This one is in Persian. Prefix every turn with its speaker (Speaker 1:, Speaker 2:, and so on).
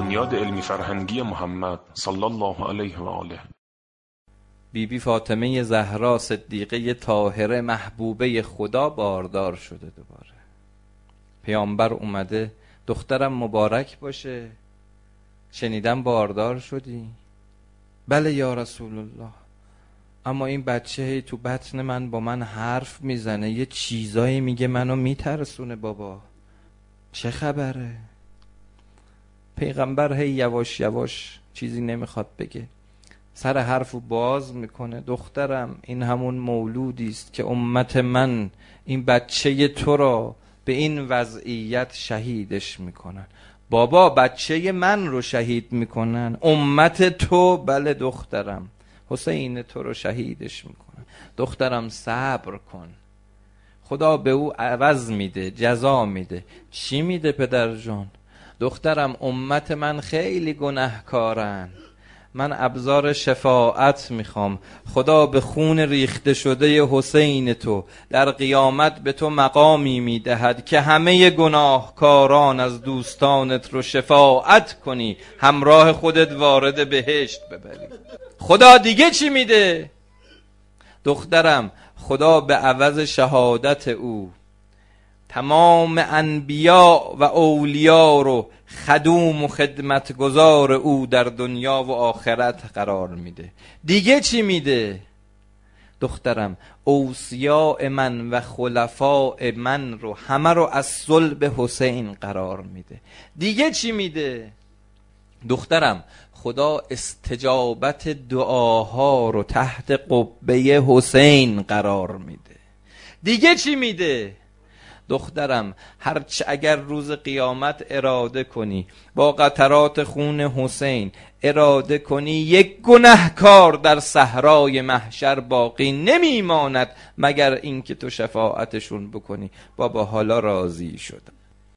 Speaker 1: بنیاد علمی فرهنگی محمد صلی الله علیه و آله.
Speaker 2: بیبی فاطمه زهرا صدیقه طاهره محبوبه خدا باردار شده دوباره. پیامبر اومده دخترم مبارک باشه، شنیدم باردار شدی؟ بله یا رسول الله، اما این بچه تو بطن من با من حرف میزنه، یه چیزایی میگه منو میترسونه بابا، چه خبره؟ پیغمبر هی یواش یواش چیزی نمیخواد بگه، سر حرفو باز میکنه. دخترم این همون مولودی است که امت من این بچه تو را به این وضعیت شهیدش میکنن. بابا بچه من رو شهید میکنن؟ امت تو؟ بله دخترم، حسین تو رو شهیدش میکنن. دخترم صبر کن، خدا به او عوض میده، جزا میده. چی میده پدر جان؟ دخترم امت من خیلی گناهکارن، من ابزار شفاعت میخوام. خدا به خون ریخته شده حسین تو در قیامت به تو مقامی میدهد که همه گناهکاران از دوستانت رو شفاعت کنی، همراه خودت وارد بهشت ببری. خدا دیگه چی میده؟ دخترم خدا به عوض شهادت او تمام انبیا و اولیا رو خدوم و خدمتگزار او در دنیا و آخرت قرار میده. دیگه چی میده؟ دخترم اوصیاء من و خلفاء من رو همه رو از صلب حسین قرار میده. دیگه چی میده؟ دخترم خدا استجابت دعاها رو تحت قبه حسین قرار میده. دیگه چی میده؟ دخترم هرچه اگر روز قیامت اراده کنی با قطرات خون حسین اراده کنی، یک گناهکار در صحرای محشر باقی نمیماند مگر اینکه تو شفاعتشون بکنی. بابا حالا راضی شدم.